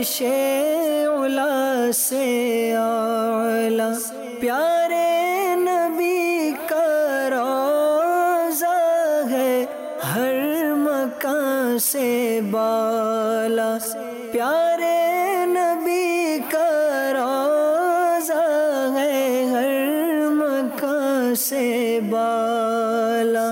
عرش علا سے اعلیٰ پیارے نبی کا روضہ ہے، ہر مکان سے بالا پیارے نبی کا روضہ ہے، ہر مکان سے بالا۔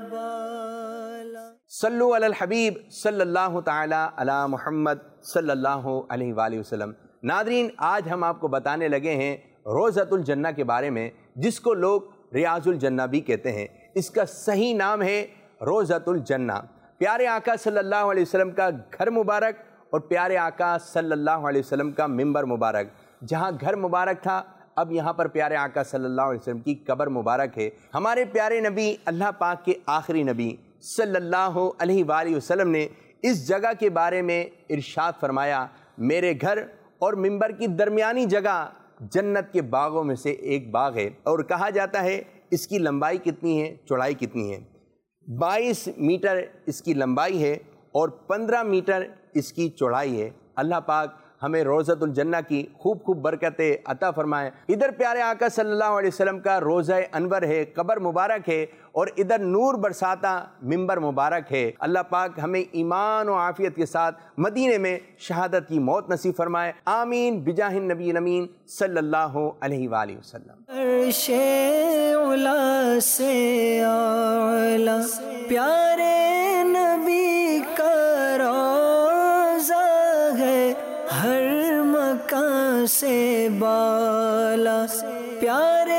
صلو علی الحبیب صلی اللہ تعالی علی محمد صلی اللہ علیہ وآلہ وسلم۔ ناظرین، آج ہم آپ کو بتانے لگے ہیں روضۃ الجنہ کے بارے میں، جس کو لوگ ریاض الجنہ بھی کہتے ہیں۔ اس کا صحیح نام ہے روضۃ الجنہ۔ پیارے آقا صلی اللہ علیہ وسلم کا گھر مبارک اور پیارے آقا صلی اللہ علیہ وسلم کا منبر مبارک، جہاں گھر مبارک تھا اب یہاں پر پیارے آقا صلی اللہ علیہ وسلم کی قبر مبارک ہے۔ ہمارے پیارے نبی، اللہ پاک کے آخری نبی صلی اللہ علیہ وآلہ وسلم نے اس جگہ کے بارے میں ارشاد فرمایا، میرے گھر اور منبر کی درمیانی جگہ جنت کے باغوں میں سے ایک باغ ہے، اور کہا جاتا ہے اس کی لمبائی کتنی ہے، چوڑائی کتنی ہے؟ 22 میٹر اس کی لمبائی ہے اور 15 میٹر اس کی چوڑائی ہے۔ اللہ پاک ہمیں روضۃ الجنہ کی خوب خوب برکتیں عطا فرمائے۔ ادھر پیارے آقا صلی اللہ علیہ وسلم کا روضہ انور ہے، قبر مبارک ہے، اور ادھر نور برساتا منبر مبارک ہے۔ اللہ پاک ہمیں ایمان و عافیت کے ساتھ مدینے میں شہادت کی موت نصیب فرمائے، آمین بجاہ النبی الامین صلی اللہ علیہ وآلہ وسلم۔ عرش علا سے اعلیٰ پیارے نبی کا روضہ ہے، ہر مکان سے بالا پیارے